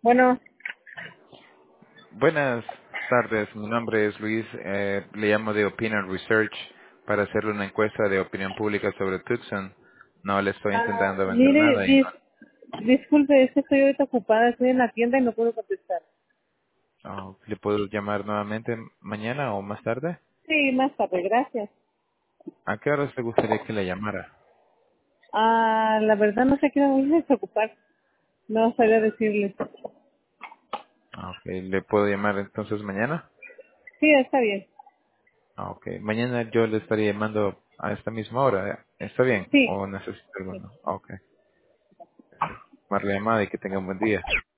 Bueno, Buenas tardes, mi nombre es Luis, le llamo de Opinion Research para hacerle una encuesta de opinión pública sobre Tucson. No le estoy intentando vender mire, nada y no. disculpe, es que estoy ahorita ocupada, estoy en la tienda y no puedo contestar. ¿Le puedo llamar nuevamente mañana o más tarde? Sí, más tarde, gracias. ¿A qué horas le gustaría que le llamara? La verdad no sé qué me voy a desocupar. No sabía decirles. ¿Le puedo llamar entonces mañana? Sí, está bien. Mañana yo le estaría llamando a esta misma hora. ¿Está bien? Sí. ¿O necesita alguno? Tomar la llamada y que tenga un buen día.